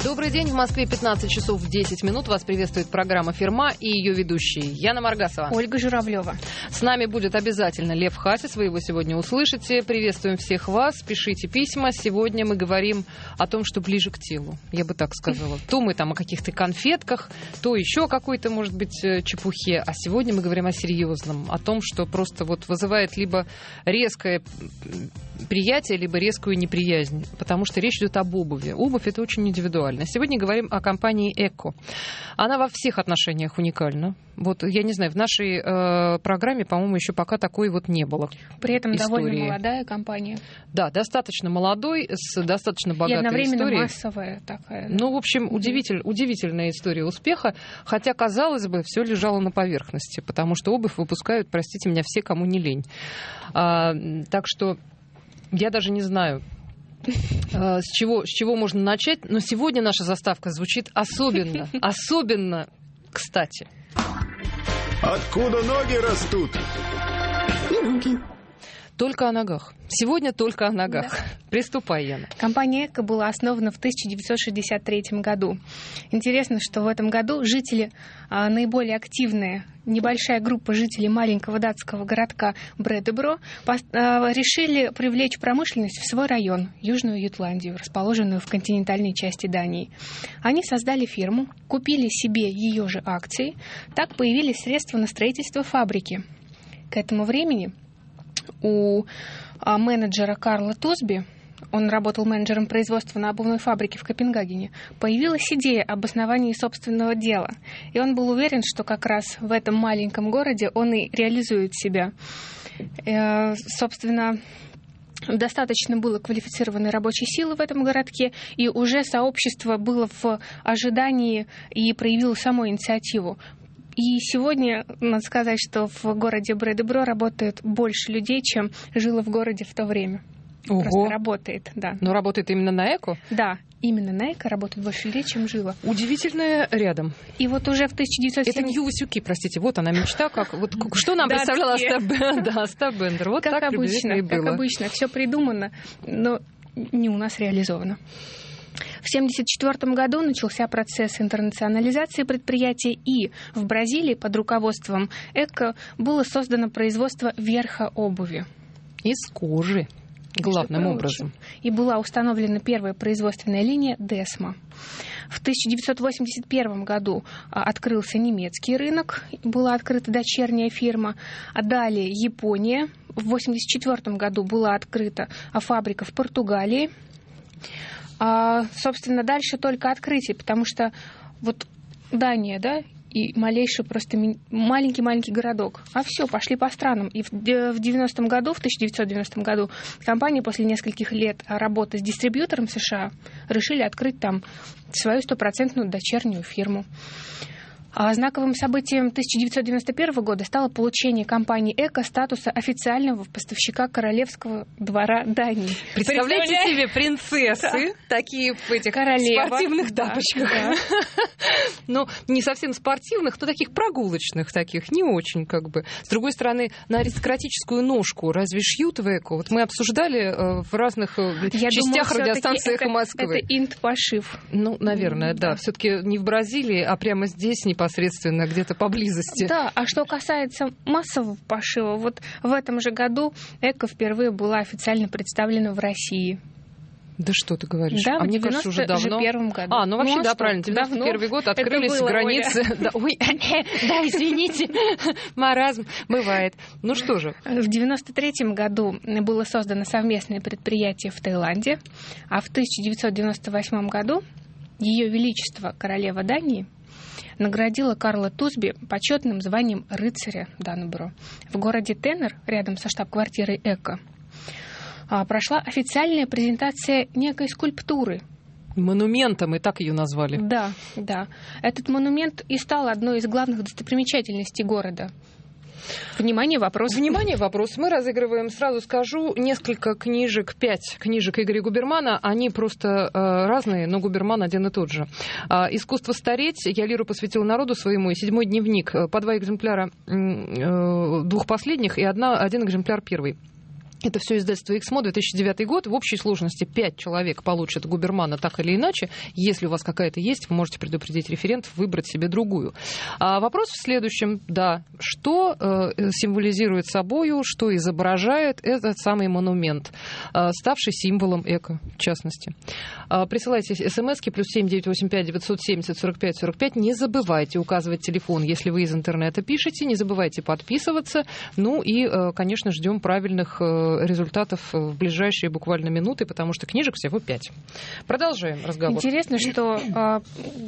Добрый день. В Москве 15 часов 10 минут. Вас приветствует программа «Ферма» и ее ведущие Яна Маргасова. Ольга Журавлева. С нами будет обязательно Лев Хасис. Вы его сегодня услышите. Приветствуем всех вас. Пишите письма. Сегодня мы говорим о том, что ближе к телу. Я бы так сказала. То мы там о каких-то конфетках, то еще какой-то, может быть, чепухе. А сегодня мы говорим о серьезном. О том, что просто вот вызывает либо резкое приятие, либо резкую неприязнь. Потому что речь идет об обуви. Обувь — это очень индивидуально. Сегодня говорим о компании «Экко». Она во всех отношениях уникальна. Вот, я не знаю, в нашей программе, по-моему, еще пока такой вот не было. При этом истории. Довольно молодая компания. Да, достаточно молодой, с достаточно богатой историей. И одновременно массовая такая. Ну, в общем, удивительная история успеха. Хотя, казалось бы, все лежало на поверхности, потому что обувь выпускают, простите меня, все, кому не лень. Так что я даже не знаю, с чего можно начать, но сегодня наша заставка звучит особенно кстати. Откуда ноги растут? Ноги. Только о ногах. Сегодня только о ногах. Да. Приступай, Яна. Компания «Экко» была основана в 1963 году. Интересно, что в этом году жители, наиболее активные, небольшая группа жителей маленького датского городка Бредебро, решили привлечь промышленность в свой район, Южную Ютландию, расположенную в континентальной части Дании. Они создали фирму, купили себе ее же акции. Так появились средства на строительство фабрики. К этому времени у менеджера Карла Тусби, он работал менеджером производства на обувной фабрике в Копенгагене, появилась идея об основании собственного дела. И он был уверен, что как раз в этом маленьком городе он и реализует себя. Собственно, достаточно было квалифицированной рабочей силы в этом городке, и уже сообщество было в ожидании и проявило саму инициативу. И сегодня, надо сказать, что в городе Бредебро работает больше людей, чем жило в городе в то время. Ого. Просто работает, да. Но работает именно на «Экко»? Да, именно на «Экко» работает больше людей, чем жило. Удивительное рядом. И вот уже в 1970... Это Нью Васюки, простите. Вот она мечта. Что нам представляла Остап Бендер? Вот так приблизительно и было. Как обычно, все придумано, но не у нас реализовано. В 1974 году начался процесс интернационализации предприятия, и в Бразилии под руководством «Экко» было создано производство верха обуви. Из кожи, главным образом. И была установлена первая производственная линия «Десма». В 1981 году открылся немецкий рынок, была открыта дочерняя фирма, а далее Япония. В 1984 году была открыта фабрика в Португалии. Собственно, дальше только открытие, потому что вот Дания, да, и малейший просто маленький городок. А все, пошли по странам. И в 1990 году компания после нескольких лет работы с дистрибьютором США решили открыть там свою 100% дочернюю фирму. Знаковым событием 1991 года стало получение компании «Экко» статуса официального поставщика королевского двора Дании. Представляете себе принцессы, такие в этих спортивных тапочках. Да. Ну, не совсем спортивных, но таких прогулочных таких, не очень как бы. С другой стороны, на аристократическую ножку разве шьют в «Экко»? Вот мы обсуждали в разных частях радиостанции «Эхо Москвы». Это инт-пошив. Ну, наверное, да. Все-таки не в Бразилии, а прямо здесь, непосредственно где-то поблизости. Да, а что касается массового пошива, вот в этом же году «Экко» впервые была официально представлена в России. Да что ты говоришь? Да, мне кажется, уже давно. В 91 году. Ну вообще, да, правильно. 91 год открылись границы. Да, извините, маразм бывает. Ну что же. В 93 году было создано совместное предприятие в Таиланде, а в 1998 году Ее Величество королева Дании наградила Карла Тусби почетным званием рыцаря Даннебро. В городе Теннер, рядом со штаб-квартирой «Экко», прошла официальная презентация некой скульптуры. Монументом, и так ее назвали. Да, да. Этот монумент и стал одной из главных достопримечательностей города. Внимание, вопрос. Внимание, вопрос. Мы разыгрываем, сразу скажу, несколько книжек, 5 книжек Игоря Губермана. Они просто разные, но Губерман один и тот же. «Искусство стареть». Я лиру посвятила народу своему. И 7-й дневник. По 2 экземпляра 2 последних и один экземпляр первый. Это все издательство «Эксмо», 2009 год. В общей сложности 5 человек получат Губермана так или иначе. Если у вас какая-то есть, вы можете предупредить референтов, выбрать себе другую. А вопрос в следующем. Да, что символизирует собою, что изображает этот самый монумент, ставший символом эко, в частности. Присылайте смски +7 985 970 45 45. Не забывайте указывать телефон, если вы из интернета пишете. Не забывайте подписываться. Ну и, конечно, ждем правильных результатов в ближайшие буквально минуты, потому что книжек всего 5. Продолжаем разговор. Интересно, что к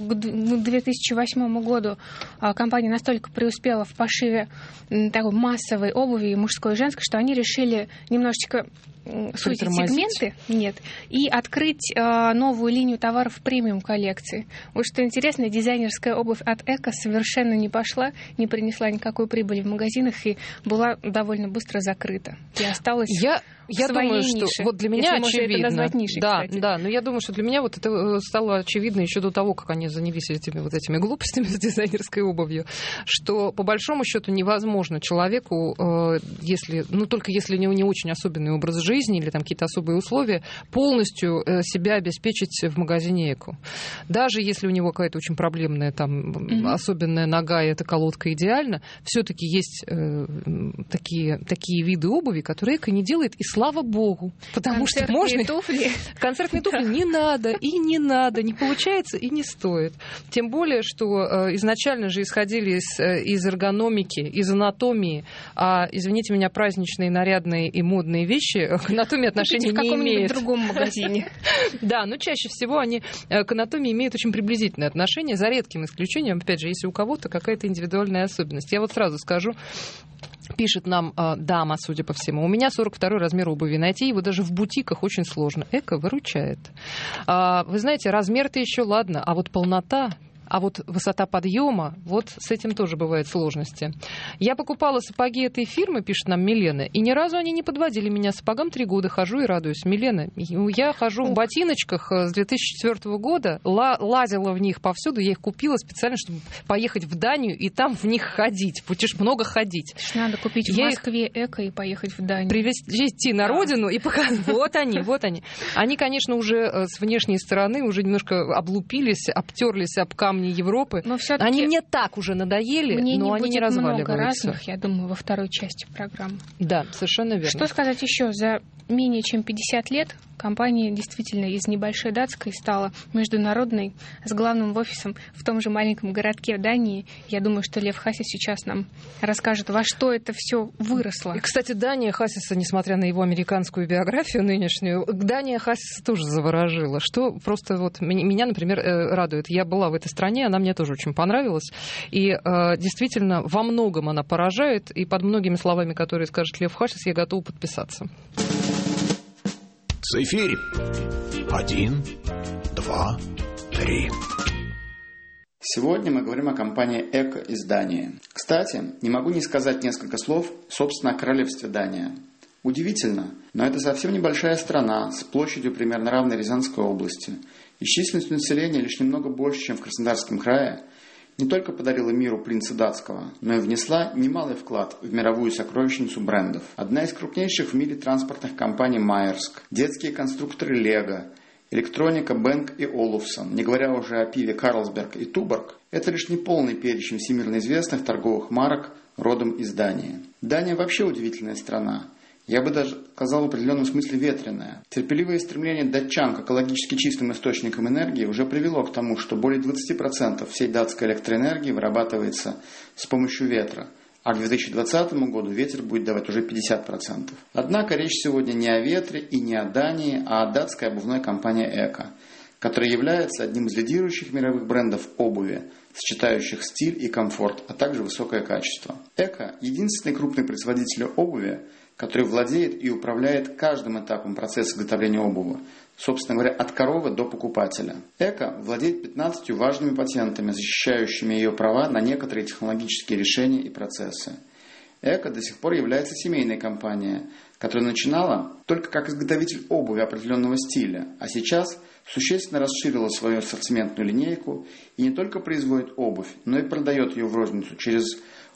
2008 году компания настолько преуспела в пошиве такой массовой обуви, мужской и женской, что они решили немножечко сузить сегменты, и открыть новую линию товаров премиум коллекции. Вот что интересно, дизайнерская обувь от Эко совершенно не пошла, не принесла никакой прибыли в магазинах и была довольно быстро закрыта. И осталась я думаю, нише, что вот для меня очевидно. Это назвать нишей, кстати. Да, но я думаю, что для меня вот это стало очевидно еще до того, как они занялись этими глупостями с дизайнерской обувью, что по большому счету невозможно человеку, только если у него не очень особенный образ жизни или там какие-то особые условия, полностью себя обеспечить в магазине Эко. Даже если у него какая-то очень проблемная там особенная нога, и эта колодка идеальна, все-таки есть такие виды обуви, которые Эко не делает, и слава богу, потому что можно... Концертные туфли не надо, не получается и не стоит. Тем более, что изначально же исходили из эргономики, из анатомии, а, извините меня, праздничные, нарядные и модные вещи к анатомии отношения не имеют. В каком-нибудь другом магазине. Да, но чаще всего они к анатомии имеют очень приблизительное отношение, за редким исключением, опять же, если у кого-то какая-то индивидуальная особенность. Я вот сразу скажу, пишет нам дама, судя по всему. У меня 42 размер обуви. Найти его даже в бутиках очень сложно. Эко выручает. Вы знаете, размер-то еще ладно, а вот полнота... А вот высота подъема, вот с этим тоже бывают сложности. Я покупала сапоги этой фирмы, пишет нам Милена, и ни разу они не подводили меня. Сапогам 3 года хожу и радуюсь. Милена, я хожу в ботиночках с 2004 года, лазила в них повсюду, я их купила специально, чтобы поехать в Данию и там в них ходить, много ходить. Надо купить в Москве Эко и поехать в Данию. Привезти на родину и показать. Вот они. Они, конечно, уже с внешней стороны уже немножко облупились, обтерлись об камни Европы. Но они мне так уже надоели, но они не разваливаются. Много разных, я думаю, во второй части программы. Да, совершенно верно. Что сказать еще? За менее чем 50 лет компания действительно из небольшой датской стала международной, с главным офисом в том же маленьком городке Дании. Я думаю, что Лев Хасис сейчас нам расскажет, во что это все выросло. И, кстати, Дания Хасиса, несмотря на его американскую биографию нынешнюю, Дания Хасиса тоже заворожила, что просто вот меня, например, радует. Я была в этой стране, она мне тоже очень понравилась, и действительно во многом она поражает, и под многими словами, которые скажет Лев Хасис, я готова подписаться. Цифирь. 1, 2, 3. Сегодня мы говорим о компании Эко из Дании. Кстати, не могу не сказать несколько слов, собственно, о королевстве Дания. Удивительно, но это совсем небольшая страна с площадью примерно равной Рязанской области и численностью населения лишь немного больше, чем в Краснодарском крае, не только подарила миру принца датского, но и внесла немалый вклад в мировую сокровищницу брендов. Одна из крупнейших в мире транспортных компаний Маерск, детские конструкторы Лего, электроника Бенк и Олуфсон, не говоря уже о пиве Карлсберг и Туборг, это лишь неполный перечень всемирно известных торговых марок родом из Дании. Дания вообще удивительная страна. Я бы даже сказал в определенном смысле ветреная. Терпеливое стремление датчан к экологически чистым источникам энергии уже привело к тому, что более 20% всей датской электроэнергии вырабатывается с помощью ветра, а к 2020 году ветер будет давать уже 50%. Однако речь сегодня не о ветре и не о Дании, а о датской обувной компании Эко, которая является одним из лидирующих мировых брендов обуви, сочетающих стиль и комфорт, а также высокое качество. Эко – единственный крупный производитель обуви, который владеет и управляет каждым этапом процесса изготовления обуви, собственно говоря, от коровы до покупателя. Эко владеет 15 важными патентами, защищающими ее права на некоторые технологические решения и процессы. Эко до сих пор является семейной компанией, которая начинала только как изготовитель обуви определенного стиля, а сейчас существенно расширила свою ассортиментную линейку и не только производит обувь, но и продает ее в розницу через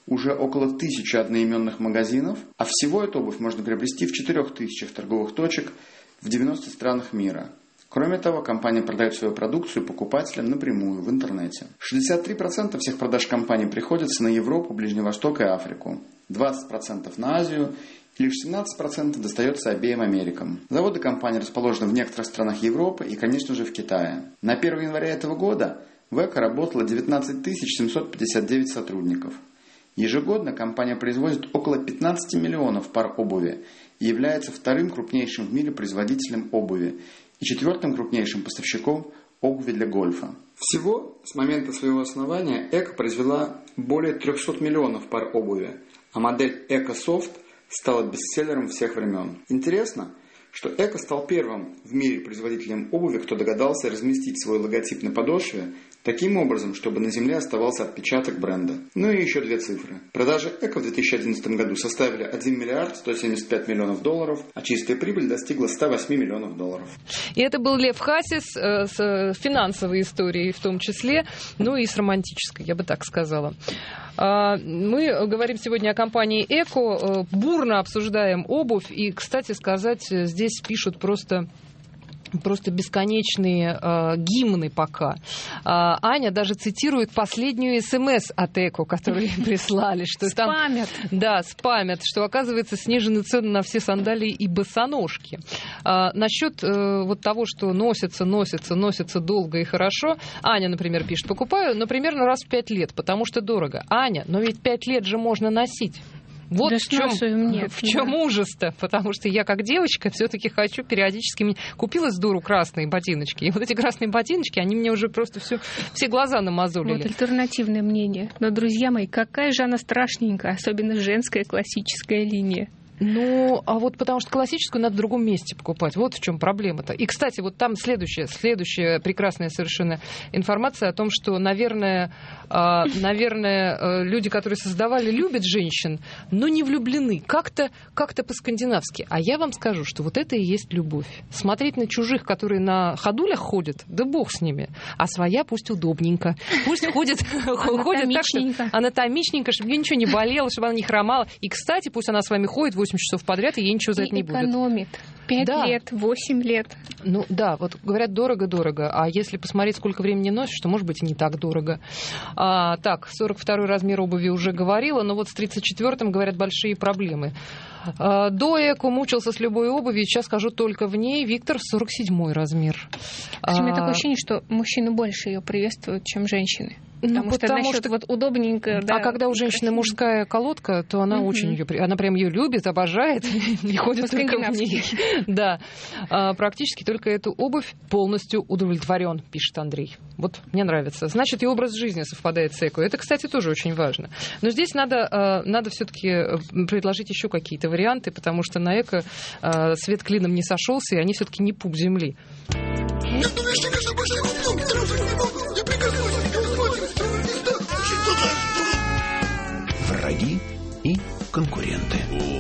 уже около 1000 одноименных магазинов, а всего эту обувь можно приобрести в 4000 торговых точек в 90 странах мира. Кроме того, компания продает свою продукцию покупателям напрямую в интернете. 63% всех продаж компании приходятся на Европу, Ближний Восток и Африку, 20% на Азию и лишь 17% достается обеим Америкам. Заводы компании расположены в некоторых странах Европы и, конечно же, в Китае. На 1 января этого года в ЭКО работало 19 759 сотрудников. Ежегодно компания производит около 15 миллионов пар обуви и является вторым крупнейшим в мире производителем обуви и четвертым крупнейшим поставщиком обуви для гольфа. Всего с момента своего основания ЭКО произвела более 300 миллионов пар обуви, а модель EcoSoft стала бестселлером всех времен. Интересно, что ЭКО стал первым в мире производителем обуви, кто догадался разместить свой логотип на подошве таким образом, чтобы на земле оставался отпечаток бренда. Ну и еще 2 цифры. Продажи ЭКО в 2011 году составили 1 миллиард 175 миллионов долларов, а чистая прибыль достигла 108 миллионов долларов. И это был Лев Хасис с финансовой историей в том числе, ну и с романтической, я бы так сказала. Мы говорим сегодня о компании ЭКО, бурно обсуждаем обувь, и, кстати сказать, здесь пишут просто бесконечные гимны пока. Аня даже цитирует последнюю СМС от ЭКО, которую им прислали. Что спамят. Да, спамят, что, оказывается, снижены цены на все сандалии и босоножки. Насчет вот того, что носится долго и хорошо, Аня, например, пишет, покупаю, но примерно раз в 5 лет, потому что дорого. Аня, но ведь 5 лет же можно носить. Вот да в чем ужас-то, потому что я как девочка все-таки хочу периодически... Купила с дуру красные ботиночки, и вот эти красные ботиночки, они мне уже просто все глаза намазулили. Вот альтернативное мнение. Но, друзья мои, какая же она страшненькая, особенно женская классическая линия. Ну, а вот потому что классическую надо в другом месте покупать. Вот в чем проблема-то. И, кстати, вот там следующая прекрасная совершенно информация о том, что, наверное, люди, которые создавали, любят женщин, но не влюблены. Как-то по-скандинавски. А я вам скажу, что вот это и есть любовь. Смотреть на чужих, которые на ходулях ходят, да бог с ними. А своя пусть удобненько. Пусть ходит так, что анатомичненько, чтобы ей ничего не болело, чтобы она не хромала. И, кстати, пусть она с вами ходит 8 часов подряд, и ей ничего за это не будет. Экономит. 5 лет, 8 лет. Ну да, вот говорят, дорого-дорого. А если посмотреть, сколько времени носишь, то, может быть, и не так дорого. Так, 42-й размер обуви уже говорила, но вот с 34-м, говорят, большие проблемы. До ЭКО мучился с любой обувью, сейчас хожу только в ней. Виктор, 47-й размер. У меня такое ощущение, что мужчины больше ее приветствуют, чем женщины. Потому что вот удобненько. Да, а когда у женщины мужская колодка, то она очень ее, она прям ее любит, обожает и ходит только в ней. Да, практически только эту обувь полностью удовлетворен, пишет Андрей. Вот мне нравится. Значит, и образ жизни совпадает с ЭКО. Это, кстати, тоже очень важно. Но здесь надо все-таки предложить еще какие-то варианты, потому что на ЭКО свет клином не сошелся, и они все-таки не пуп земли. Враги и конкуренты.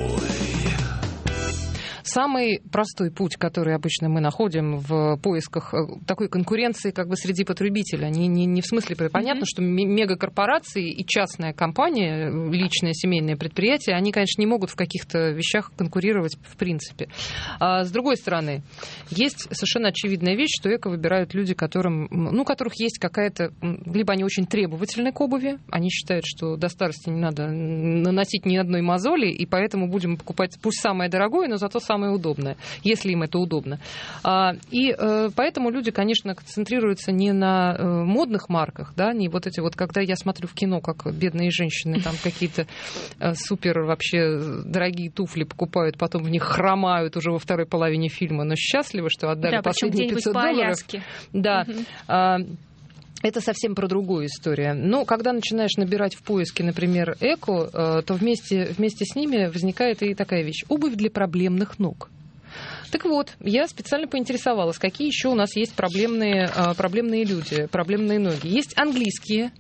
Самый простой путь, который обычно мы находим в поисках такой конкуренции как бы среди потребителя, не в смысле, понятно, что мегакорпорации и частная компания, личное семейное предприятие, они, конечно, не могут в каких-то вещах конкурировать в принципе. А с другой стороны, есть совершенно очевидная вещь, что эко выбирают люди, которых есть какая-то, либо они очень требовательны к обуви, они считают, что до старости не надо наносить ни одной мозоли, и поэтому будем покупать пусть самое дорогое, но зато самое удобное, если им это удобно. И поэтому люди, конечно, концентрируются не на модных марках, да, не вот эти вот, когда я смотрю в кино, как бедные женщины там какие-то супер вообще дорогие туфли покупают, потом в них хромают уже во второй половине фильма, но счастливы, что отдали последние $500. Да. Это совсем про другую историю. Но когда начинаешь набирать в поиске, например, эко, то вместе с ними возникает и такая вещь. Обувь для проблемных ног. Так вот, я специально поинтересовалась, какие еще у нас есть проблемные люди, проблемные ноги. Есть английские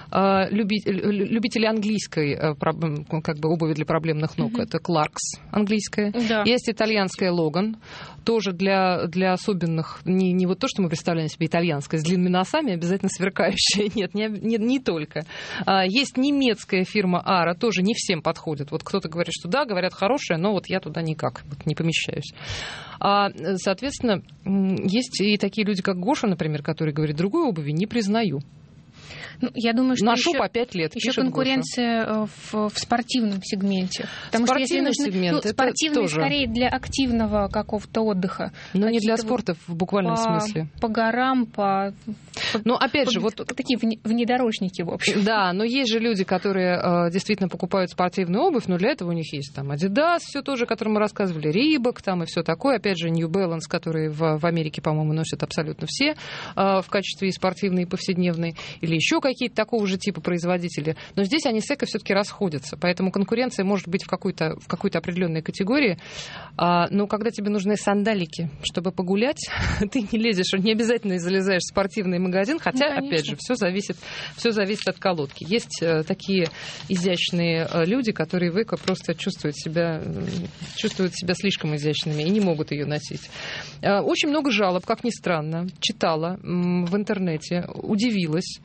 любители английской как бы обуви для проблемных ног. Это Clarks английская. Да. Есть итальянская Logan, тоже для особенных, не вот то, что мы представляем себе итальянская, с длинными носами, обязательно сверкающая. Нет, не только. Есть немецкая фирма Ара, тоже не всем подходит. Вот кто-то говорит, что да, говорят, хорошая, но вот я туда никак не помещаюсь. Соответственно, есть и такие люди, как Гоша, например, который говорит, другой обуви не признаю. Ну, я думаю, что ношу по 5 лет. Еще конкуренция в спортивном сегменте. Потому спортивный что если сегмент, спортивный тоже скорее для активного какого-то отдыха. Но не для спорта в буквальном смысле. По горам, но опять же, вот такие внедорожники, в общем. Да, но есть же люди, которые действительно покупают спортивную обувь, но для этого у них есть там Adidas, все тоже, о котором мы рассказывали, Reebok там и все такое. Опять же, New Balance, которые в Америке, по-моему, носят абсолютно все в качестве и спортивной, и повседневной, или еще какие-то такого же типа производители. Но здесь они с эко все-таки расходятся. Поэтому конкуренция может быть в какой-то определенной категории. Но когда тебе нужны сандалики, чтобы погулять, ты не лезешь, не обязательно залезаешь в спортивный магазин, хотя, опять же, все зависит от колодки. Есть такие изящные люди, которые в эко просто чувствуют себя слишком изящными и не могут ее носить. Очень много жалоб, как ни странно, читала в интернете, удивилась.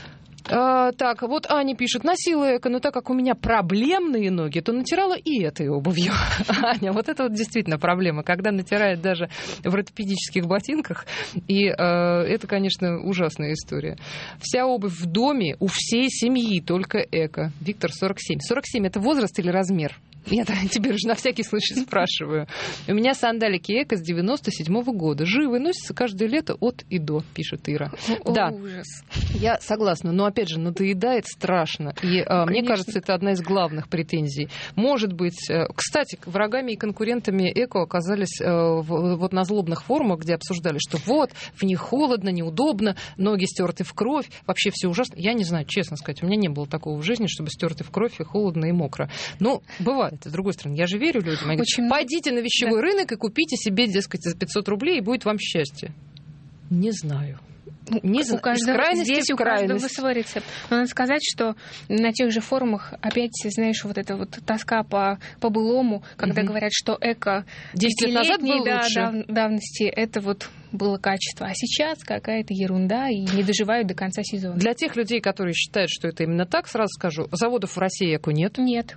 Так, вот Аня пишет, носила эко, но так как у меня проблемные ноги, то натирала и этой обувью. Аня, вот это вот действительно проблема, когда натирает даже в ортопедических ботинках, и это, конечно, ужасная история. Вся обувь в доме у всей семьи только эко. Виктор, 47. 47 это возраст или размер? Я теперь уже на всякий случай спрашиваю. У меня сандалики эко с 97-го года. Живы, носятся каждое лето от и до, пишет Ира. Да, ужас. Я согласна, но опять же, надоедает страшно. И мне кажется, это одна из главных претензий. Может быть, кстати, врагами и конкурентами эко оказались вот на злобных форумах, где обсуждали, что вот, в них холодно, неудобно, ноги стерты в кровь, вообще все ужасно. Я не знаю, честно сказать, у меня не было такого в жизни, чтобы стерты в кровь и холодно, и мокро. Но бывает. С другой стороны, я же верю людям. Они говорят, пойдите на вещевой рынок и купите себе, дескать, за 500 рублей, и будет вам счастье. Не знаю. У каждого, здесь у каждого свой рецепт. Но надо сказать, что на тех же форумах опять, знаешь, вот эта вот тоска по былому, когда говорят, что эко 10 лет назад было лучше. Давности, это вот было качество. А сейчас какая-то ерунда, и не доживают до конца сезона. Для тех людей, которые считают, что это именно так, сразу скажу, заводов в России эко нет. Нет.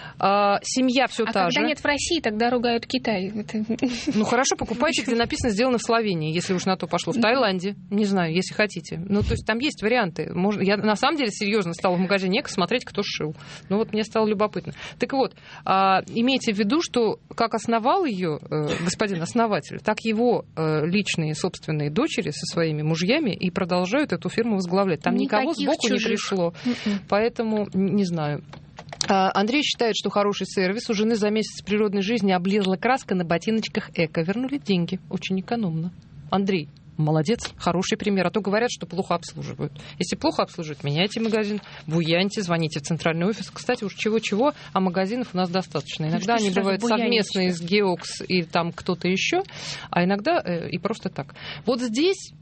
Семья все та же. Когда нет в России, тогда ругают Китай. Ну хорошо, покупайте, где написано «сделано в Словении», если уж на то пошло. В Таиланде, не знаю, если хотите. Ну, то есть там есть варианты. Я на самом деле серьезно стала в магазине эко смотреть, кто сшил. Ну вот мне стало любопытно. Так вот, имейте в виду, что как основал ее господин основатель, так его личные собственные дочери со своими мужьями и продолжают эту фирму возглавлять. Там никого сбоку не пришло. Поэтому не знаю. Андрей считает, что хороший сервис. У жены за месяц природной жизни облезла краска на ботиночках эко. Вернули деньги. Очень экономно. Андрей, молодец, хороший пример. А то говорят, что плохо обслуживают. Если плохо обслуживают, меняйте магазин, буяньте, звоните в центральный офис. Кстати, уж чего-чего, а магазинов у нас достаточно. Иногда они бывают совместные с Geox и там кто-то еще, а иногда и просто так. Вот здесь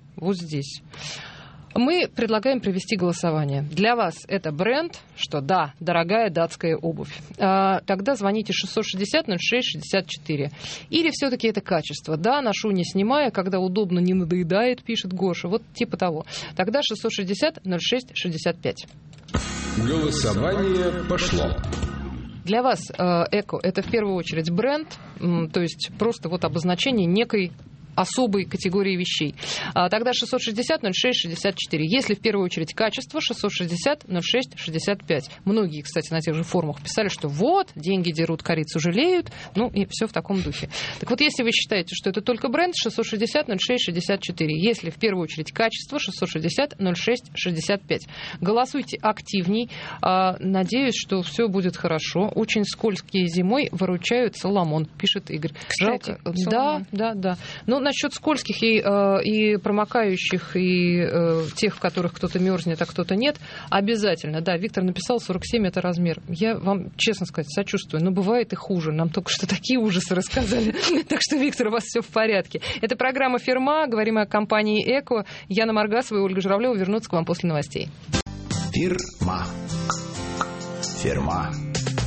мы предлагаем провести голосование. Для вас это бренд, что да, дорогая датская обувь. Тогда звоните 660-06-64. Или все-таки это качество. Да, ношу не снимая, когда удобно, не надоедает, пишет Гоша. Вот типа того. Тогда 660-06-65. Голосование пошло. Для вас эко это в первую очередь бренд, то есть просто вот обозначение некой особой категории вещей. Тогда 660-06-64. Если в первую очередь качество, 660-06-65. Многие, кстати, на тех же форумах писали, что вот, деньги дерут, корицу жалеют. Ну, и все в таком духе. Так вот, если вы считаете, что это только бренд, 660-06-64. Если в первую очередь качество, 660-06-65. Голосуйте активней. Надеюсь, что все будет хорошо. Очень скользкие зимой выручают Соломон, пишет Игорь. Кстати, жалко. Да. Ну, насчет скользких и промокающих, и тех, в которых кто-то мерзнет, а кто-то нет, обязательно. Да, Виктор написал, 47 это размер. Я вам, честно сказать, сочувствую. Но бывает и хуже. Нам только что такие ужасы рассказали. Так что, Виктор, у вас все в порядке. Это программа «Ферма». Говорим о компании «Эко». Яна Маргасова и Ольга Журавлева вернутся к вам после новостей. Фирма. Фирма.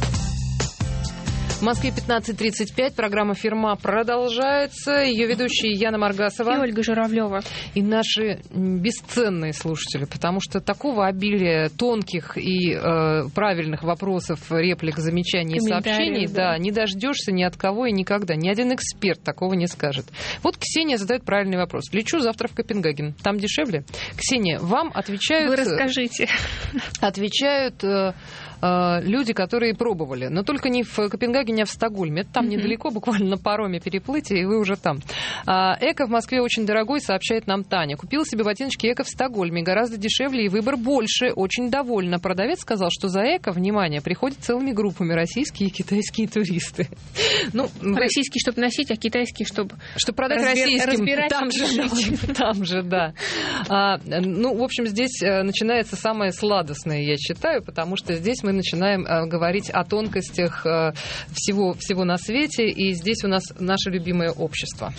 В Москве 15:35. Программа «Фирма» продолжается. Ее ведущие Яна Маргасова и Ольга Журавлева. И наши бесценные слушатели, потому что такого обилия тонких и правильных вопросов, реплик, замечаний и сообщений, да, не дождешься ни от кого и никогда. Ни один эксперт такого не скажет. Вот Ксения задает правильный вопрос. Лечу завтра в Копенгаген. Там дешевле? Ксения, вам отвечают... Вы расскажите. Отвечают... люди, которые пробовали. Но только не в Копенгагене, а в Стокгольме. Это там недалеко, буквально на пароме переплытие, и вы уже там. Эко в Москве очень дорогой, сообщает нам Таня. Купила себе ботиночки Эко в Стокгольме. Гораздо дешевле и выбор больше. Очень довольна. Продавец сказал, что за Эко, внимание, приходят целыми группами российские и китайские туристы. Ну, российские, чтобы носить, а китайские, чтобы продать российским. Там же, да. Ну, в общем, здесь начинается самое сладостное, я считаю, потому что здесь мы начинаем говорить о тонкостях всего на свете, и здесь у нас наше любимое общество.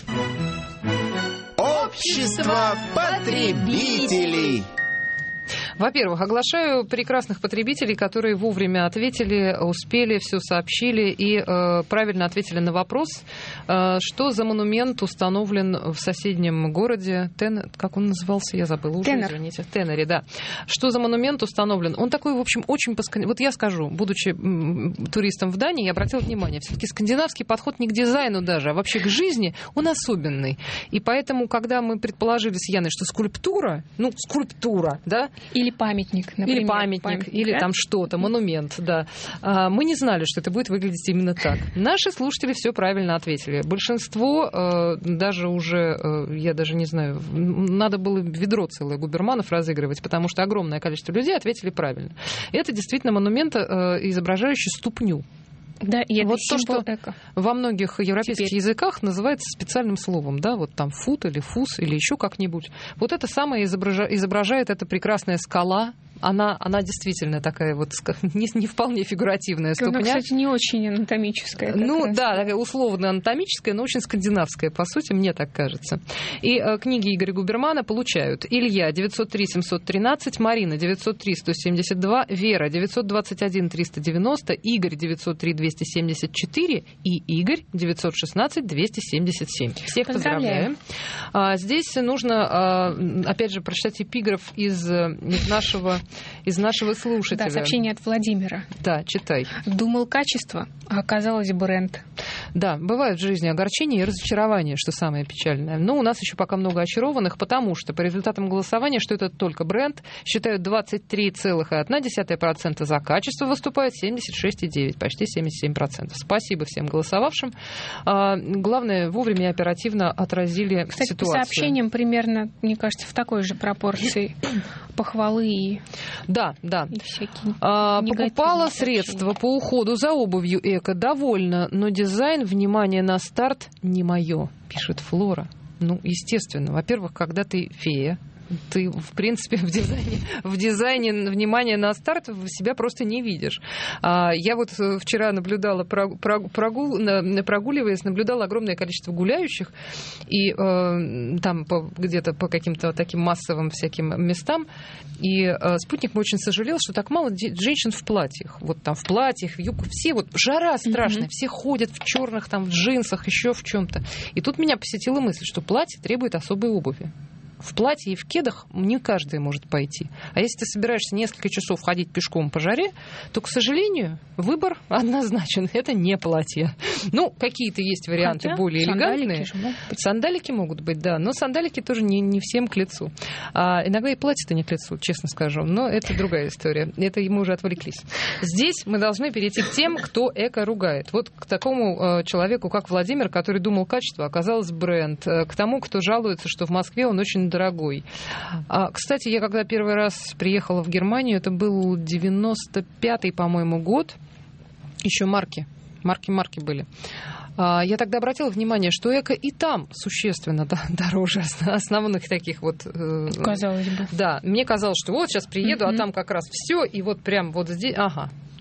Общество потребителей. Во-первых, оглашаю прекрасных потребителей, которые вовремя ответили, успели, все сообщили и правильно ответили на вопрос, что за монумент установлен в соседнем городе, как он назывался, я забыла уже, извините, Теннере, да. Что за монумент установлен? Он такой, в общем, очень... Вот я скажу, будучи туристом в Дании, я обратила внимание, все-таки скандинавский подход не к дизайну даже, а вообще к жизни, он особенный. И поэтому, когда мы предположили с Яной, что скульптура, да, или памятник, например. Или памятник, или да? Там что-то, монумент, да. Мы не знали, что это будет выглядеть именно так. Наши слушатели все правильно ответили. Большинство даже уже, я даже не знаю, надо было ведро целое губерманов разыгрывать, потому что огромное количество людей ответили правильно. Это действительно монумент, изображающий ступню. Да, и это вот то, что эко. Во многих европейских языках называется специальным словом, да, вот там фут или фус или еще как-нибудь. Вот это самое изображает эта прекрасная скала. Она действительно такая вот не вполне фигуративная ступня. Она, кстати, не очень анатомическая. Ну да, такая условно анатомическая, но очень скандинавская, по сути, мне так кажется. И книги Игоря Губермана получают Илья 903-713, Марина 903-172, Вера 921-390, Игорь 903-274 и Игорь 916-277. Всех поздравляем. Здесь нужно, опять же, прочитать эпиграф из нашего слушателя. Да, сообщение от Владимира. Да, читай. Думал качество, а оказалось бренд. Да, бывают в жизни огорчения и разочарования, что самое печальное. Но у нас еще пока много очарованных, потому что по результатам голосования, что это только бренд, считают 23,1%, за качество выступает 76,9%, почти 77%. Спасибо всем голосовавшим. Главное, вовремя и оперативно отразили кстати, ситуацию. По сообщениям примерно, мне кажется, в такой же пропорции похвалы и... Да. Покупала средства по уходу за обувью Эко. Довольно, но дизайн, внимание на старт, не мое, пишет Флора. Ну, естественно. Во-первых, когда ты фея, ты, в принципе, в дизайне внимания на старт себя просто не видишь. Я вот вчера наблюдала, прогуливаясь, наблюдала огромное количество гуляющих, и там где-то по каким-то таким массовым всяким местам, и спутник мой очень сожалел, что так мало женщин в платьях. Вот там в платьях, в юбках, все вот жара страшная, все ходят в черных, там, в джинсах, еще в чем-то. И тут меня посетила мысль, что платье требует особой обуви. В платье и в кедах не каждый может пойти. А если ты собираешься несколько часов ходить пешком по жаре, то, к сожалению, выбор однозначен. Это не платье. Ну, какие-то есть варианты более элегантные. Сандалики могут быть, да. Но сандалики тоже не всем к лицу. Иногда и платье-то не к лицу, честно скажу. Но это другая история. Это мы уже отвлеклись. Здесь мы должны перейти к тем, кто эко ругает. Вот к такому человеку, как Владимир, который думал, качество оказалось бренд. К тому, кто жалуется, что в Москве он очень дорогой. Кстати, я когда первый раз приехала в Германию, это был 95-й, по-моему, год. Еще марки были. Я тогда обратила внимание, что эко и там существенно дороже основных таких вот... Казалось бы. Да, мне казалось, что вот сейчас приеду, а там как раз все, и вот прям вот здесь... Ага.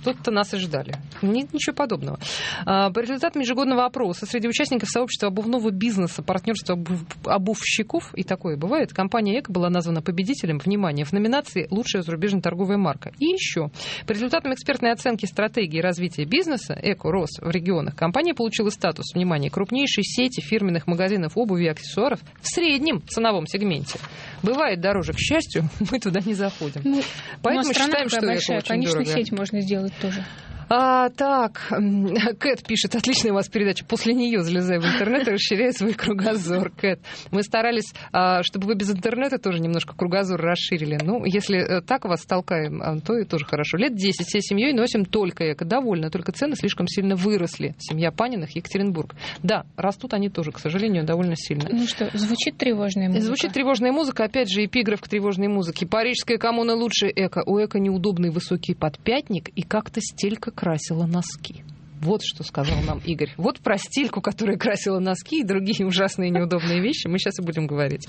Тут-то нас и ждали. Нет ничего подобного. По результатам ежегодного опроса среди участников сообщества обувного бизнеса, партнерства обувщиков, и такое бывает, компания «Эко» была названа победителем, внимание, в номинации «Лучшая зарубежная торговая марка». И еще. По результатам экспертной оценки стратегии развития бизнеса «Эко» рос в регионах. Компания получила статус, внимание, крупнейшей сети фирменных магазинов обуви и аксессуаров в среднем ценовом сегменте. Бывает дороже, к счастью, мы туда не заходим. Поэтому мы считаем, что большая, это очень конечно, дорого. сеть можно сделать тоже. Так, Кэт пишет, отличная у вас передача. После нее залезай в интернет и расширяй свой кругозор. Кэт, мы старались, чтобы вы без интернета тоже немножко кругозор расширили. Ну, если так вас толкаем, то и тоже хорошо. Лет 10 всей семьей носим только эко. Довольно, только цены слишком сильно выросли. Семья Паниных, Екатеринбург. Да, растут они тоже, к сожалению, довольно сильно. Ну что, звучит тревожная музыка. Звучит тревожная музыка. Опять же, эпиграф к тревожной музыке. Парижская коммуна лучше эко. У эко неудобный высокий подпятник и как-то стелька красила носки. Вот что сказал нам Игорь. Вот про стельку, которая красила носки и другие ужасные неудобные вещи мы сейчас и будем говорить.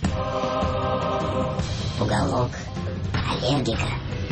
Уголок аллергика.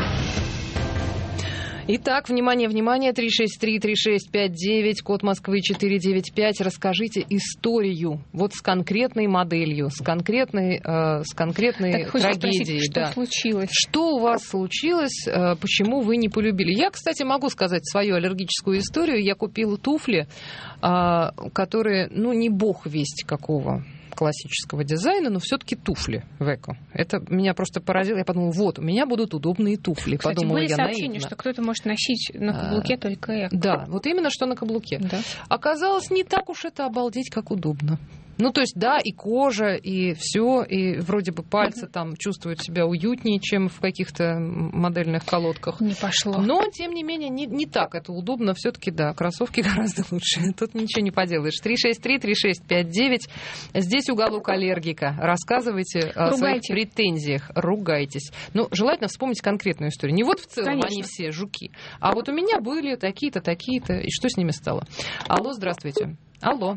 Итак, внимание, внимание, 363-3659, код Москвы 495. Расскажите историю вот с конкретной моделью, с конкретной трагедией. Спросить, что случилось? Что у вас случилось, почему вы не полюбили? Я, кстати, могу сказать свою аллергическую историю. Я купила туфли, которые, не бог весть какого классического дизайна, но все-таки туфли в эко. Это меня просто поразило. Я подумала, вот, у меня будут удобные туфли. Кстати, подумала были я сообщения, наивно. что кто-то может носить на каблуке только эко. Да, вот именно что на каблуке. Да. Оказалось, не так уж это обалдеть, как удобно. Ну, то есть, да, и кожа, и все, и вроде бы пальцы там чувствуют себя уютнее, чем в каких-то модельных колодках. Не пошло. Но, тем не менее, не так это удобно. Все-таки, да, кроссовки гораздо лучше. Тут ничего не поделаешь. 363-3659. Здесь уголок аллергика. Рассказывайте о своих претензиях. Ругайтесь. Ну, желательно вспомнить конкретную историю. Не вот в целом Конечно. они все жуки. А вот у меня были такие-то, такие-то. И что с ними стало? Алло, здравствуйте. Алло.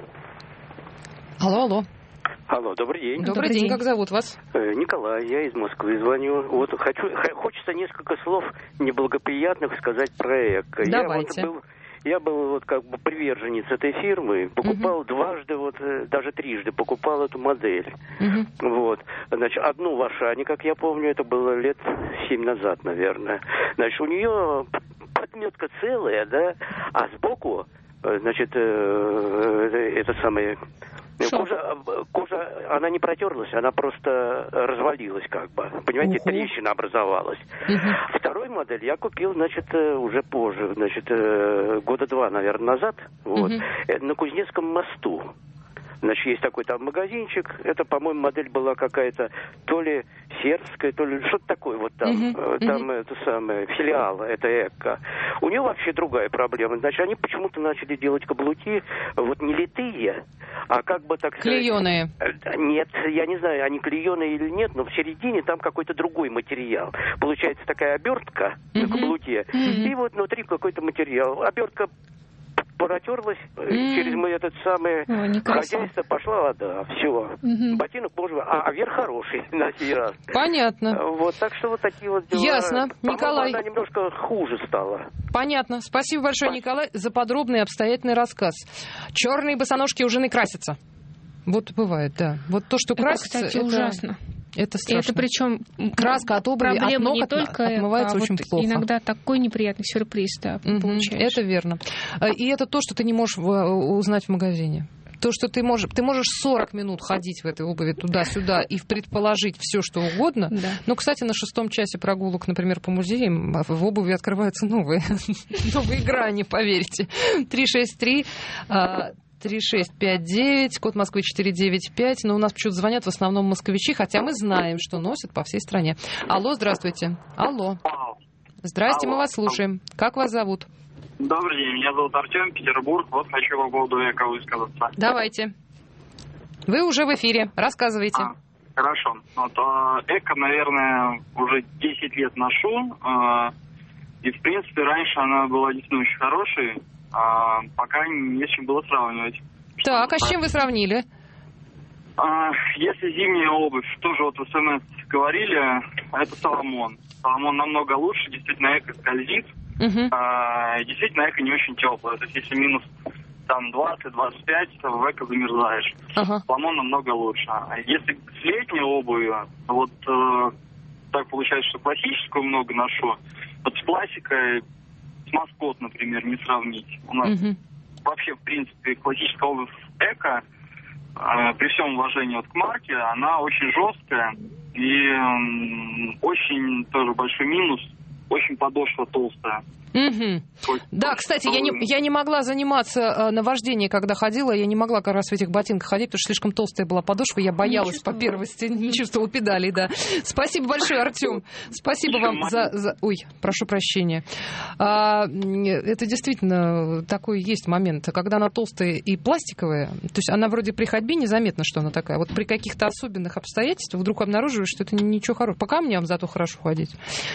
Алло. Алло, добрый день. Добрый день. Как зовут вас? Николай, я из Москвы звоню. Вот хочется несколько слов неблагоприятных сказать про эко. Давайте. Я был вот как бы приверженец этой фирмы, покупал дважды, даже трижды покупал эту модель. Вот. Значит, одну в Ашане, как я помню, это было лет 7 назад, наверное. Значит, у нее подметка целая, да, а сбоку, значит, это самое... Кожа, она не протерлась, она просто развалилась как бы. Понимаете, трещина образовалась. Второй модель я купил, значит, уже позже, значит, года 2, наверное, назад, вот, на Кузнецком мосту. Значит, есть такой там магазинчик. Это, по-моему, модель была какая-то то ли сербская, то ли что-то такое вот там. Там это самое, филиал, это эко. У нее вообще другая проблема. Значит, они почему-то начали делать каблуки вот не литые, а как бы так сказать... Клееные. Нет, я не знаю, они клееные или нет, но в середине там какой-то другой материал. Получается такая обертка на каблуке, и вот внутри какой-то материал. Обертка протерлась, через этот самый хозяйство пошла вода, все. Ботинок божий, а верх хороший на сей раз. Понятно. Вот, так что вот такие вот дела. Ясно. Николай. Она немножко хуже стала. Понятно. Спасибо большое, Николай, за подробный и обстоятельный рассказ. Черные босоножки у жены красятся. Вот бывает, да. Вот то, что красится, кстати, ужасно. Это страшно. Это причем краска от обуви, от ног не только отмывается очень плохо. Иногда такой неприятный сюрприз получаешь. Это верно. И это то, что ты не можешь узнать в магазине. То, что ты можешь 40 минут ходить в этой обуви туда-сюда и предположить все, что угодно. Да. Ну, кстати, на 6-м часе прогулок, например, по музеям, в обуви открываются новые грани, поверьте. 363-3659, код Москвы 495. Но у нас почему-то звонят в основном москвичи, хотя мы знаем, что носят по всей стране. Алло, здравствуйте. Алло. Здрасте, мы вас слушаем. Как вас зовут? Добрый день, меня зовут Артем, Петербург. Вот хочу по поводу эко высказаться. Давайте. Вы уже в эфире. Рассказывайте. Хорошо. Вот, эко, наверное, уже 10 лет ношу. И, в принципе, раньше она была действительно очень хорошей. Пока не с чем было сравнивать. Так, а с чем вы сравнили? Если зимняя обувь, тоже вот в СМС говорили, это Соломон. Соломон намного лучше, действительно эко скользит. Действительно, эко не очень теплое. То есть, если минус там 20-25, в эко замерзаешь. Ламон намного лучше. А если с летней обувью, вот так получается, что классическую много ношу, вот с пластикой, с Маскот, например, не сравнить. У нас вообще, в принципе, классическая обувь эко, при всем уважении вот к марке, она очень жесткая и очень тоже большой минус, очень подошва толстая. Да, кстати, я не могла заниматься на вождении, когда ходила, я не могла как раз в этих ботинках ходить, потому что слишком толстая была подошва, я боялась по первости, не чувствовала педалей, да. Спасибо большое, Артем. Спасибо вам за... Ой, прошу прощения. Это действительно такой есть момент, когда она толстая и пластиковая, то есть она вроде при ходьбе незаметно, что она такая, вот при каких-то особенных обстоятельствах вдруг обнаруживаешь, что это ничего хорошего. По камням зато хорошо ходить.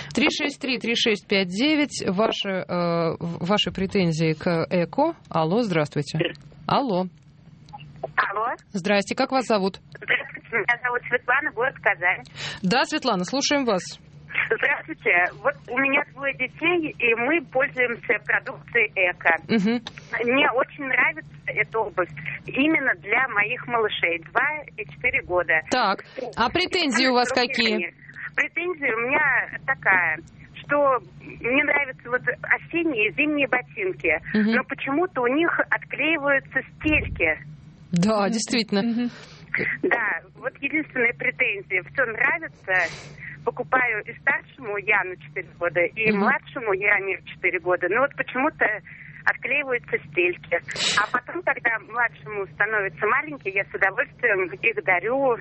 363-3659, ваши претензии к эко. Алло, здравствуйте. Алло. Алло. Здрасте, как вас зовут? Здравствуйте, меня зовут Светлана, город Казань. Да, Светлана, слушаем вас. Здравствуйте. Вот у меня 2 детей, и мы пользуемся продукцией эко. Мне очень нравится эта обувь. Именно для моих малышей. 2 и 4 года. Так, а претензии у вас какие? Претензия у меня такая, что мне нравятся вот осенние и зимние ботинки, но почему-то у них отклеиваются стельки. Да, действительно. Да, вот единственная претензия. Все нравится. Покупаю и старшему Яну 4 года, и младшему Яне 4 года. Но вот почему-то отклеиваются стельки. А потом, когда младшему становится маленький, я с удовольствием их дарю.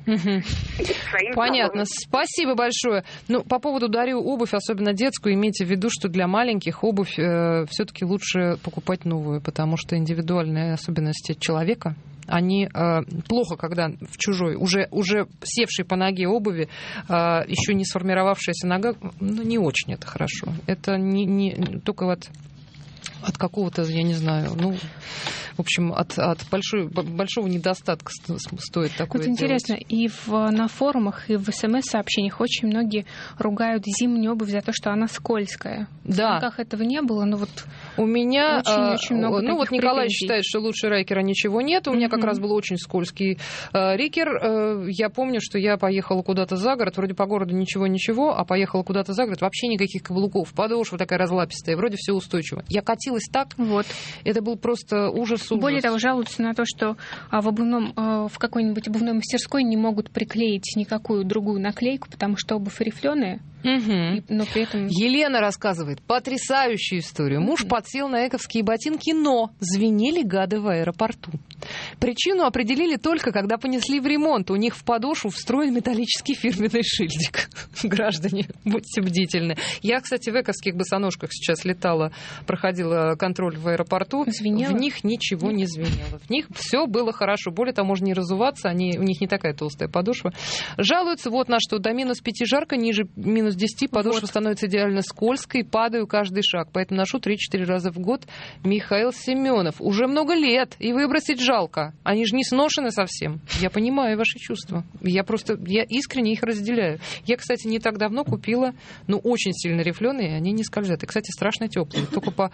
Понятно. Спасибо большое. Ну, по поводу дарю обувь, особенно детскую, имейте в виду, что для маленьких обувь все-таки лучше покупать новую, потому что индивидуальные особенности человека, они плохо, когда в чужой, уже севшей по ноге обуви, еще не сформировавшаяся нога, ну, не очень это хорошо. Это не только вот от какого-то, я не знаю, ну, в общем, от большого недостатка стоит такое вот интересно, делать. и на форумах, и в СМС-сообщениях очень многие ругают зимнюю обувь за то, что она скользкая. Да. В станках этого не было, но вот у меня очень много ну вот Николай считает, что лучше Райкера ничего нет. У меня как раз был очень скользкий Рикер. Я помню, что я поехала куда-то за город, вроде по городу ничего, а поехала кудато за город, вообще никаких каблуков, подошва такая разлапистая, вроде все устойчиво. Я катилась так, вот. Это был просто ужас. Более того, жалуются на то, что в какой-нибудь обувной мастерской не могут приклеить никакую другую наклейку, потому что обувь рифленая. Но при этом... Елена рассказывает потрясающую историю. Муж подсел на эковские ботинки, но звенели гады в аэропорту. Причину определили только, когда понесли в ремонт. У них в подошву встроен металлический фирменный шильдик. Граждане, будьте бдительны. Я, кстати, в эковских босоножках сейчас летала, проходила контроль в аэропорту. Звенело? В них ничего не звенело. В них все было хорошо. Более того, можно не разуваться, у них не такая толстая подошва. Жалуются вот на что. До минус 5 жарко, ниже минус 10 подошва становится идеально скользкой, падаю каждый шаг. Поэтому ношу 3-4 раза в год. Михаил Семенов. Уже много лет, и выбросить жалко. Они же не сношены совсем. Я понимаю ваши чувства. Я искренне их разделяю. Я, кстати, не так давно купила, очень сильно рифленые, они не скользят. И, кстати, страшно теплые. Только по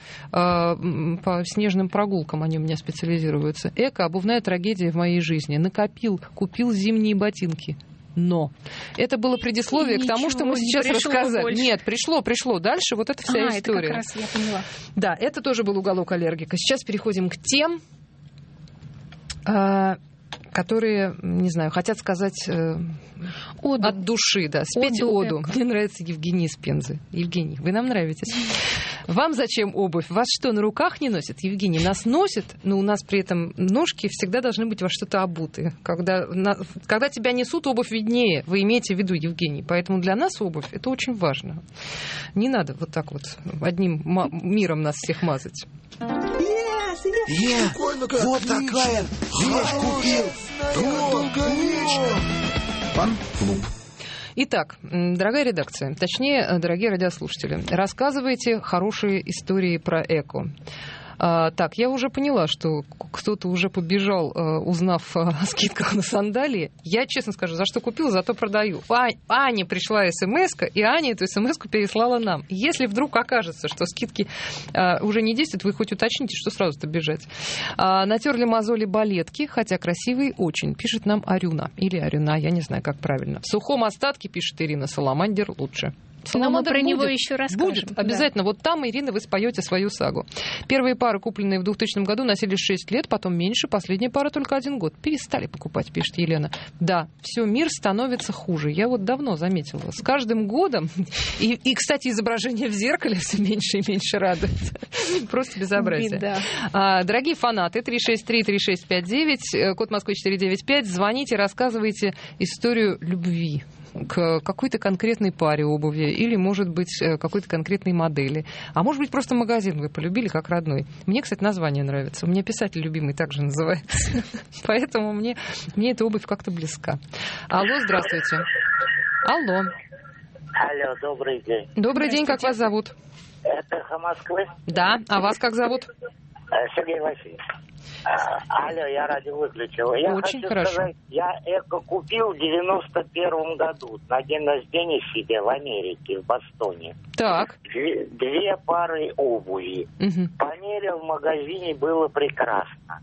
снежным прогулкам они у меня специализируются. Эко — обувная трагедия в моей жизни. Купил зимние ботинки. Но это было предисловие к тому, что мы сейчас рассказали. Больше. Нет, пришло. Дальше вот эта вся история. Это как раз я поняла. Да, это тоже был уголок аллергика. Сейчас переходим к тем, которые, не знаю, хотят сказать от души, да, спеть оду. Мне нравится Евгений из Пензы. Евгений, вы нам нравитесь. Вам зачем обувь? Вас что, на руках не носят? Евгений, нас носят, но у нас при этом ножки всегда должны быть во что-то обуты. Когда тебя несут, обувь виднее. Вы имеете в виду, Евгений. Поэтому для нас обувь — это очень важно. Не надо вот так вот одним миром нас всех мазать. Вот такая вещь купил. Фан-клуб. Итак, дорогая редакция, точнее, дорогие радиослушатели, рассказывайте хорошие истории про эко. Так, я уже поняла, что кто-то уже побежал, узнав о скидках на сандалии. Я, честно скажу, за что купила, зато продаю. Ане пришла смс-ка, и Аня эту смс-ку переслала нам. Если вдруг окажется, что скидки уже не действуют, вы хоть уточните, что сразу-то бежать. Натерли мозоли балетки, хотя красивые очень, пишет нам Арюна. Или Арюна, я не знаю, как правильно. В сухом остатке, пишет Ирина, саламандр лучше. Но мы про него еще расскажем. Будет, обязательно. Да. Вот там, Ирина, вы споете свою сагу. Первые пары, купленные в 2000 году, носили 6 лет, потом меньше, последняя пара только 1 год. Перестали покупать, пишет Елена. Да, все, мир становится хуже. Я вот давно заметила. С каждым годом, и кстати, изображение в зеркале все меньше и меньше радует. Просто безобразие. Да. Дорогие фанаты, 363-3659, код Москвы 495, звоните, рассказывайте историю любви к какой-то конкретной паре обуви или, может быть, какой-то конкретной модели. А может быть, просто магазин вы полюбили как родной. Мне, кстати, название нравится. У меня писатель любимый также называется. Поэтому мне эта обувь как-то близка. Алло, здравствуйте. Алло. Алло, добрый день. Добрый день, как вас зовут? Это «Эхо Москвы». Да, а вас как зовут? Сергей Васильевич. Алло, я радио выключил. Я Очень хочу хорошо. сказать, я эко купил в 91 году на день рождения себе в Америке, в Бостоне. Так. 2 пары обуви. Угу. Померил в магазине, было прекрасно.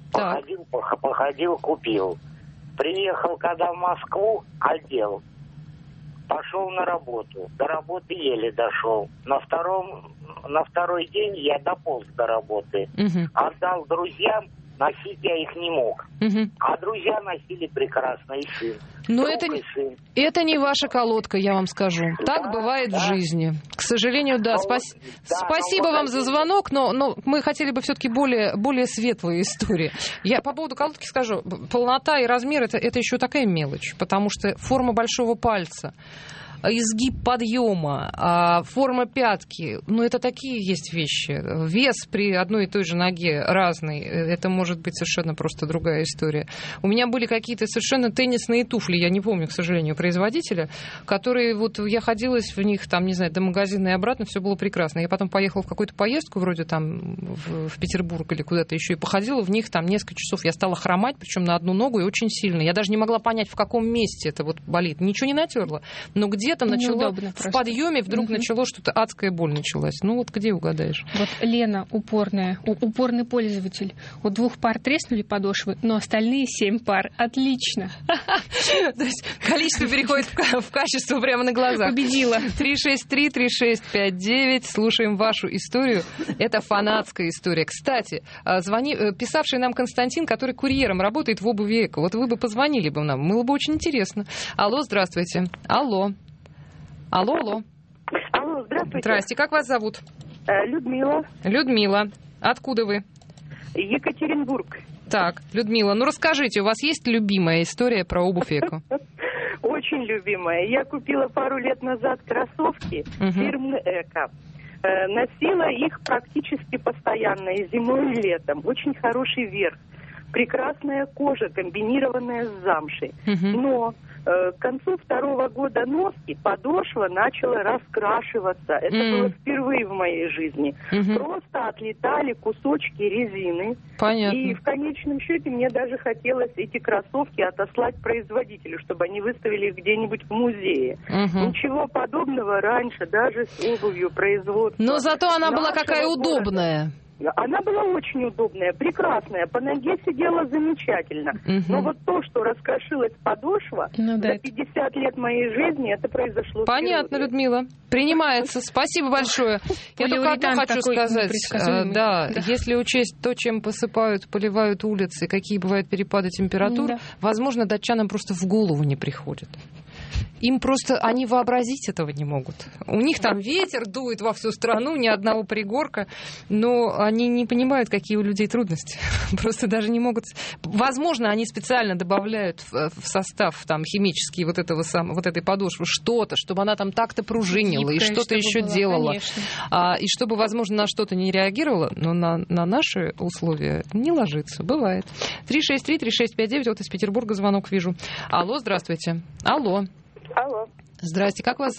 Походил, купил. Приехал, когда в Москву, одел. Пошел на работу. До работы еле дошел. На второй день я дополз до работы. Угу. Отдал друзьям, носить я их не мог. Угу. А друзья носили прекрасно, и сын. Но это не ваша колодка, я вам скажу. Так бывает в жизни. К сожалению, да. Спасибо вам за звонок, но мы хотели бы все-таки более светлые истории. Я по поводу колодки скажу. Полнота и размер это еще такая мелочь, потому что форма большого пальца, изгиб подъема, форма пятки, это такие есть вещи. Вес при одной и той же ноге разный, это может быть совершенно просто другая история. У меня были какие-то совершенно теннисные туфли, я не помню, к сожалению, производителя, которые я ходила в них, до магазина и обратно, все было прекрасно. Я потом поехала в какую-то поездку, вроде в Петербург или куда-то еще, и походила в них несколько часов. Я стала хромать, причем на одну ногу, и очень сильно. Я даже не могла понять, в каком месте это болит. Ничего не натерла, но где-то в подъеме вдруг начало что-то, адская боль началась. Где угадаешь? Вот Лена упорный пользователь. У 2 пар треснули подошвы, но остальные 7 пар. Отлично. То есть количество переходит в качество прямо на глазах. Победила. 363-3659. Слушаем вашу историю. Это фанатская история. Кстати, писавший нам Константин, который курьером работает в обуви «Эко». Вот вы бы позвонили бы нам. Было бы очень интересно. Алло, здравствуйте. Алло, здравствуйте. Здрасте, как вас зовут? Людмила. Людмила. Откуда вы? Екатеринбург. Так, Людмила, расскажите, у вас есть любимая история про обувь «Эко»? Очень любимая. Я купила пару лет назад кроссовки фирмы «Эко». Носила их практически постоянно, и зимой, и летом. Очень хороший верх. Прекрасная кожа, комбинированная с замшей. Но к концу 2-го года носки подошва начала раскрашиваться. Это было впервые в моей жизни. Просто отлетали кусочки резины. Понятно. И в конечном счете мне даже хотелось эти кроссовки отослать производителю, чтобы они выставили их где-нибудь в музее. Ничего подобного раньше, даже с обувью производства. Но зато она была какая удобная. Она была очень удобная, прекрасная, по ноге сидела замечательно. Но вот то, что раскрошилась подошва, за 50 лет моей жизни это произошло. Понятно, впервые. Людмила. Принимается. Спасибо большое. Я только одно хочу сказать. Да, если учесть то, чем поливают улицы, какие бывают перепады температур, возможно, датчанам просто в голову не приходит. Им просто, они вообразить этого не могут. У них там ветер дует во всю страну, ни одного пригорка, но они не понимают, какие у людей трудности. Просто даже не могут... Возможно, они специально добавляют в состав химический вот этой подошвы что-то, чтобы она там так-то пружинила и что-то еще делала. И чтобы, возможно, на что-то не реагировала, но на наши условия не ложится. Бывает. 363-3659, вот из Петербурга звонок вижу. Алло, здравствуйте. Алло. Алло. Здрасте, как вас зовут?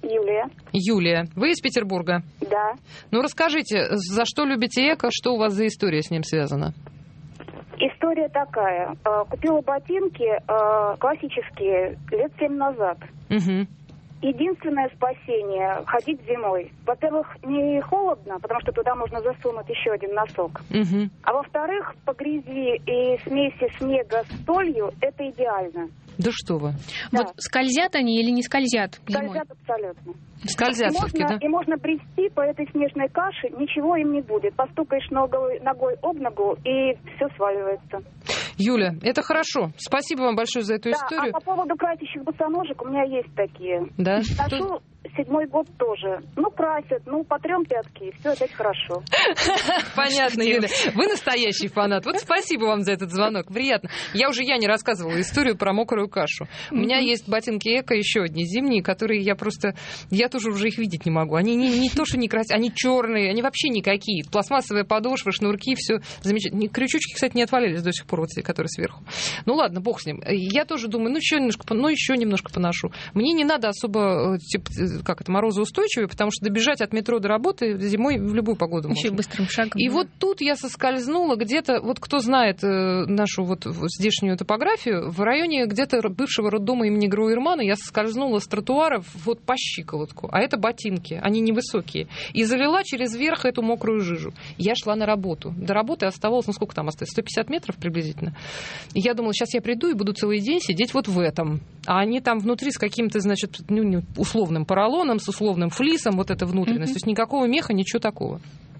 Юлия. Юлия. Вы из Петербурга? Да. Ну, расскажите, за что любите эко, что у вас за история с ним связана? История такая. Купила ботинки классические лет 7 назад. Угу. Единственное спасение – ходить зимой. Во-первых, не холодно, потому что туда можно засунуть еще один носок. Угу. А во-вторых, по грязи и смеси снега с солью – это идеально. Да что вы. Да. Вот скользят они или не скользят? Скользят абсолютно. Скользят все-таки, да? И можно брести по этой снежной каше, ничего им не будет. Постукаешь ногой об ногу, и все сваливается. Юля, это хорошо. Спасибо вам большое за эту историю. А по поводу красящих босоножек, у меня есть такие. Да? Ношу 7-й год тоже. Ну, красят, потрем пятки, и все опять хорошо. Понятно, Юля. Вы настоящий фанат. Вот спасибо вам за этот звонок. Приятно. Я не рассказывала историю про мокрую кашу. У меня есть ботинки эко, еще одни зимние, которые я тоже уже их видеть не могу. Они не то, что не красят, они черные, они вообще никакие. Пластмассовая подошва, шнурки, все замечательно. Крючочки, кстати, не отвалились до сих пор, вот эти, которые сверху. Ну ладно, бог с ним. Я тоже думаю, еще немножко поношу. Мне не надо особо, морозоустойчивый, потому что добежать от метро до работы зимой в любую погоду можно. Еще и быстрым шагом. И вот тут я соскользнула где-то, вот кто знает нашу здешнюю топографию, в районе где-то бывшего роддома имени Гроуэрмана я соскользнула с тротуара по щиколотку, а это ботинки, они невысокие, и залила через верх эту мокрую жижу. Я шла на работу. До работы оставалось, сколько там осталось, 150 метров приблизительно. И я думала, сейчас я приду и буду целый день сидеть вот в этом. А они там внутри с каким-то, условным поролоном, с условным флисом, вот эта внутренность. То есть никакого меха, ничего такого.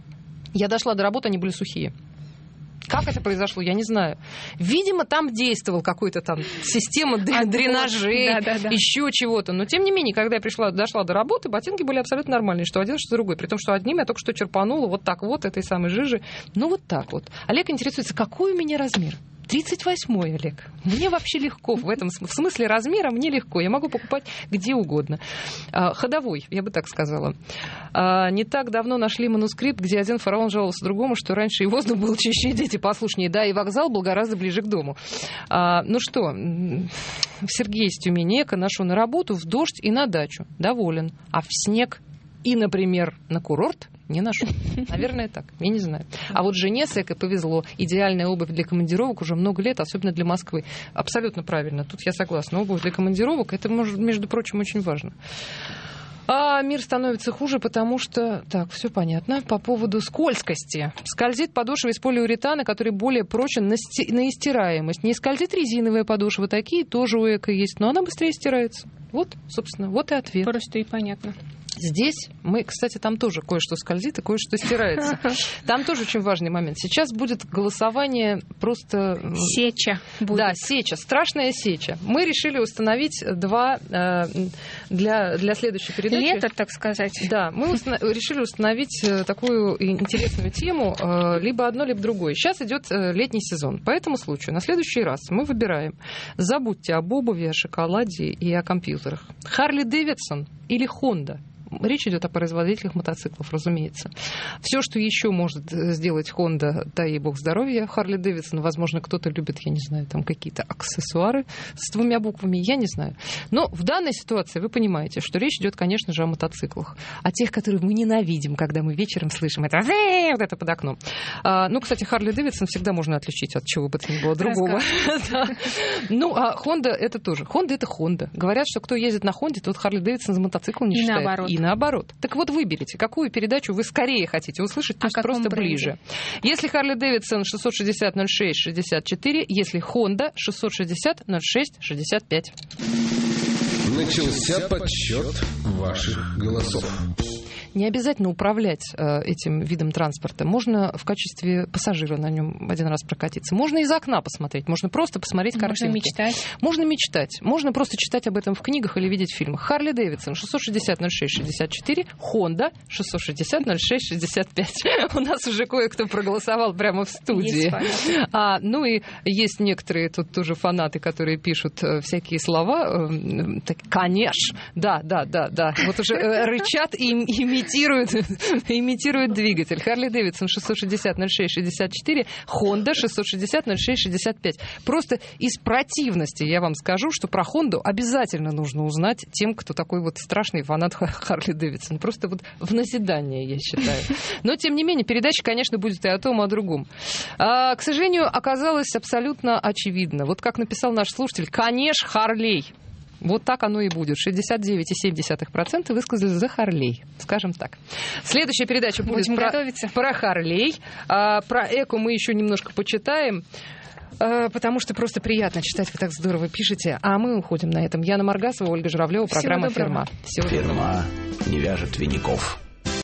Я дошла до работы, они были сухие. Как это произошло, я не знаю. Видимо, там действовал какой-то там система дренажей, еще чего-то. Но, тем не менее, когда я дошла до работы, ботинки были абсолютно нормальные, что один, что другой. При том, что одним я только что черпанула вот так вот этой самой жижи. Вот так вот. Олег интересуется, какой у меня размер? 38-й, Олег. Мне вообще легко. В смысле размера мне легко. Я могу покупать где угодно. Ходовой, я бы так сказала. Не так давно нашли манускрипт, где один фараон жаловался другому, что раньше и воздух был чище, и дети послушнее. Да, и вокзал был гораздо ближе к дому. Сергей из Тюмени эко ношу на работу, в дождь и на дачу. Доволен. А в снег и, например, на курорт не ношу. Наверное, так. Я не знаю. А вот жене с эко повезло. Идеальная обувь для командировок уже много лет, особенно для Москвы. Абсолютно правильно. Тут я согласна. Обувь для командировок, это, между прочим, очень важно. А мир становится хуже, потому что... Так, все понятно. По поводу скользкости. Скользит подошва из полиуретана, который более прочен на истираемость. Не скользит резиновая подошва. Такие тоже у эко есть, но она быстрее стирается. Вот, собственно, вот и ответ. Просто и понятно. Здесь кстати, там тоже кое-что скользит и кое-что стирается. Там тоже очень важный момент. Сейчас будет голосование просто... Сеча будет. Да, сеча, страшная сеча. Мы решили установить два для следующей передачи. Лето, так сказать. Да, мы решили установить такую интересную тему, либо одно, либо другое. Сейчас идет летний сезон. По этому случаю на следующий раз мы выбираем. Забудьте об обуви, о шоколаде и о компьютерах. Харли Дэвидсон или Honda? Речь идет о производителях мотоциклов, разумеется. Все, что еще может сделать Honda, дай ей бог здоровья, Харли Дэвидсон, возможно, кто-то любит, я не знаю, там какие-то аксессуары с 2 буквами, я не знаю. Но в данной ситуации вы понимаете, что речь идет, конечно же, о мотоциклах. О тех, которые мы ненавидим, когда мы вечером слышим это, вот это под окном. Кстати, Харли Дэвидсон всегда можно отличить от чего бы то ни было другого. А Honda это тоже. Honda это Honda. Говорят, что кто ездит на Honda, тот Харли Дэвидсон за мотоцикл не считает. И наоборот. Так вот, выберите, какую передачу вы скорее хотите услышать, пусть просто ближе. Если Харли Дэвидсон 660-06-64, если Honda 660-06-65. Начался подсчет ваших голосов. Не обязательно управлять этим видом транспорта. Можно в качестве пассажира на нем один раз прокатиться. Можно из окна посмотреть. Можно просто посмотреть картинки. Можно мечтать. Можно мечтать. Можно просто читать об этом в книгах или видеть в фильмах. Харли Дэвидсон 660-06-64, Honda 660-06-65. У нас уже кое-кто проголосовал прямо в студии. И есть некоторые тут тоже фанаты, которые пишут всякие слова. Конечно. Да. Вот уже рычат и мечтают. имитирует двигатель. Харли Дэвидсон 660-06-64, Honda 660-06-65. Просто из противности я вам скажу, что про Хонду обязательно нужно узнать тем, кто такой вот страшный фанат Харли Дэвидсон. Просто вот в назидание, я считаю. Но, тем не менее, передача, конечно, будет и о том, и о другом. К сожалению, оказалось абсолютно очевидно. Вот как написал наш слушатель, конечно, Харлей. Вот так оно и будет. 69,7% высказались за Харлей, скажем так. Следующая передача будет про Харлей. Про эко мы еще немножко почитаем, потому что просто приятно читать, вы так здорово пишете. А мы уходим на этом. Яна Маргасова, Ольга Журавлева, программа «Фирма». Фирма не вяжет виников.